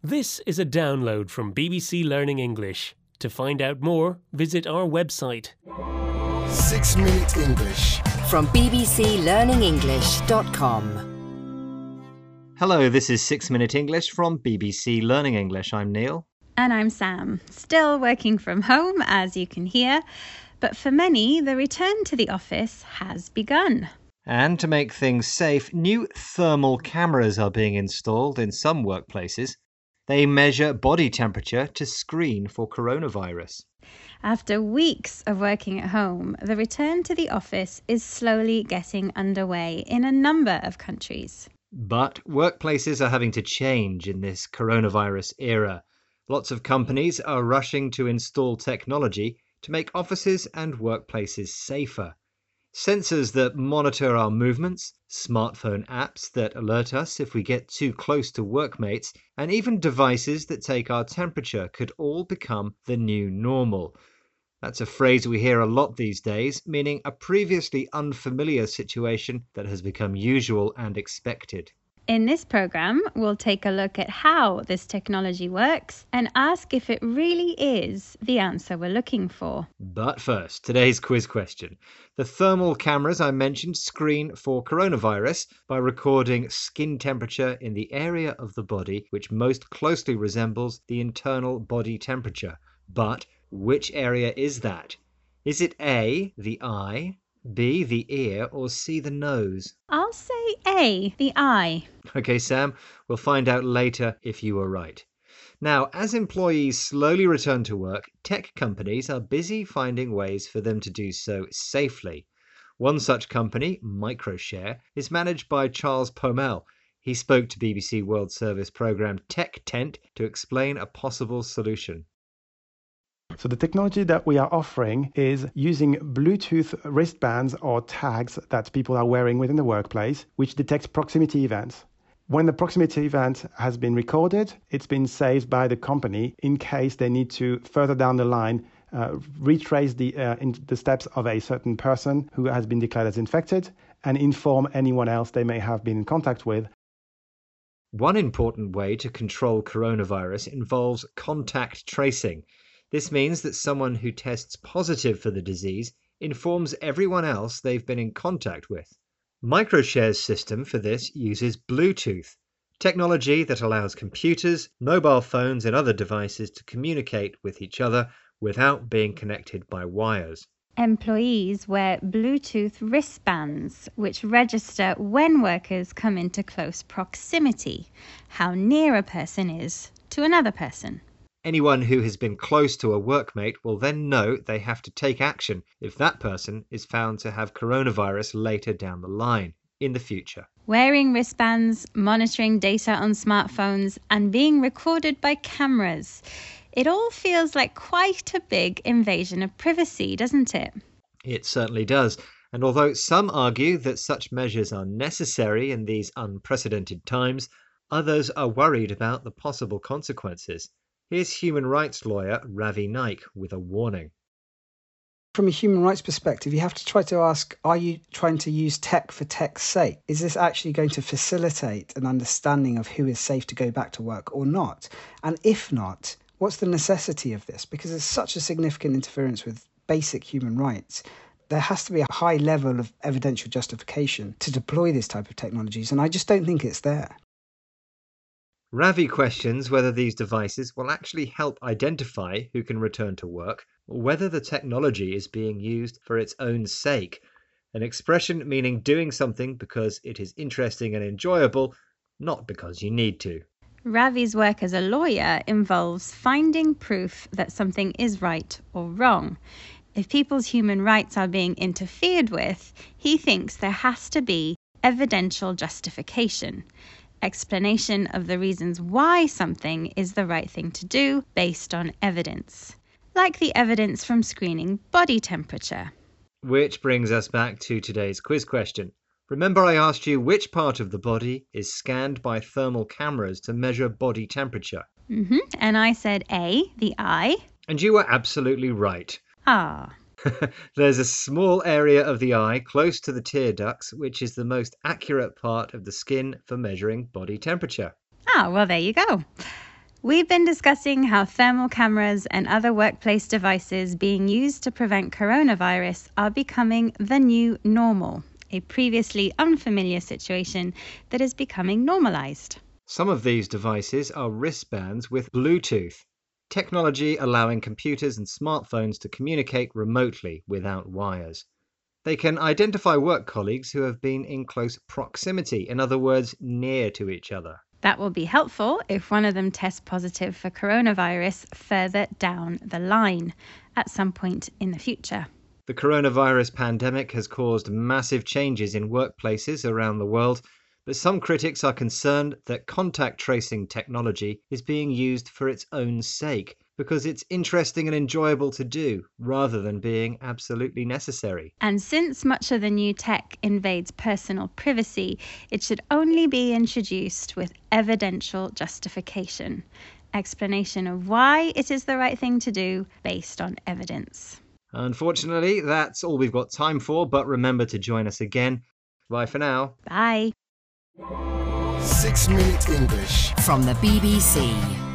This is a download from BBC Learning English. To find out more, visit our website. 6 Minute English from bbclearningenglish.com. Hello, this is 6 Minute English from BBC Learning English. I'm Neil. And I'm Sam. Still working from home, as you can hear. But for many, the return to the office has begun. And to make things safe, new thermal cameras are being installed in some workplaces. They measure body temperature to screen for coronavirus. After weeks of working at home, the return to the office is slowly getting underway in a number of countries. But workplaces are having to change in this coronavirus era. Lots of companies are rushing to install technology to make offices and workplaces safer. Sensors that monitor our movements, smartphone apps that alert us if we get too close to workmates, and even devices that take our temperature could all become the new normal. That's a phrase we hear a lot these days, meaning a previously unfamiliar situation that has become usual and expected. In this programme, we'll take a look at how this technology works and ask if it really is the answer we're looking for. But first, today's quiz question. The thermal cameras I mentioned screen for coronavirus by recording skin temperature in the area of the body which most closely resembles the internal body temperature. But which area is that? Is it A, the eye, B, the ear, or C, the nose? I'll say A, the eye. Okay, Sam, we'll find out later if you were right. Now, as employees slowly return to work, tech companies are busy finding ways for them to do so safely. One such company, Microshare, is managed by Charles Pomel. He spoke to BBC World Service programme Tech Tent to explain a possible solution. So the technology that we are offering is using Bluetooth wristbands or tags that people are wearing within the workplace, which detect proximity events. When the proximity event has been recorded, it's been saved by the company in case they need to further down the line retrace the steps of a certain person who has been declared as infected and inform anyone else they may have been in contact with. One important way to control coronavirus involves contact tracing. This means that someone who tests positive for the disease informs everyone else they've been in contact with. Microshare's system for this uses Bluetooth, technology that allows computers, mobile phones and other devices to communicate with each other without being connected by wires. Employees wear Bluetooth wristbands, which register when workers come into close proximity, how near a person is to another person. Anyone who has been close to a workmate will then know they have to take action if that person is found to have coronavirus later down the line, in the future. Wearing wristbands, monitoring data on smartphones, and being recorded by cameras. It all feels like quite a big invasion of privacy, doesn't it? It certainly does. And although some argue that such measures are necessary in these unprecedented times, others are worried about the possible consequences. Here's human rights lawyer Ravi Naik with a warning. From a human rights perspective, you have to try to ask, are you trying to use tech for tech's sake? Is this actually going to facilitate an understanding of who is safe to go back to work or not? And if not, what's the necessity of this? Because it's such a significant interference with basic human rights. There has to be a high level of evidential justification to deploy this type of technologies, and I just don't think it's there. Ravi questions whether these devices will actually help identify who can return to work, or whether the technology is being used for its own sake, an expression meaning doing something because it is interesting and enjoyable, not because you need to. Ravi's work as a lawyer involves finding proof that something is right or wrong. If people's human rights are being interfered with, he thinks there has to be evidential justification. Explanation of the reasons why something is the right thing to do based on evidence, like the evidence from screening body temperature. Which brings us back to today's quiz question. Remember I asked you which part of the body is scanned by thermal cameras to measure body temperature? And I said A, the eye. And you were absolutely right. Ah. There's a small area of the eye close to the tear ducts, which is the most accurate part of the skin for measuring body temperature. Ah, well, there you go. We've been discussing how thermal cameras and other workplace devices being used to prevent coronavirus are becoming the new normal, a previously unfamiliar situation that is becoming normalized. Some of these devices are wristbands with Bluetooth, technology allowing computers and smartphones to communicate remotely without wires. They can identify work colleagues who have been in close proximity, in other words, near to each other. That will be helpful if one of them tests positive for coronavirus further down the line at some point in the future. The coronavirus pandemic has caused massive changes in workplaces around the world, but some critics are concerned that contact tracing technology is being used for its own sake, because it's interesting and enjoyable to do, rather than being absolutely necessary. And since much of the new tech invades personal privacy, it should only be introduced with evidential justification, explanation of why it is the right thing to do based on evidence. Unfortunately, that's all we've got time for, but remember to join us again. Bye for now. Bye. 6 Minute English. From the BBC.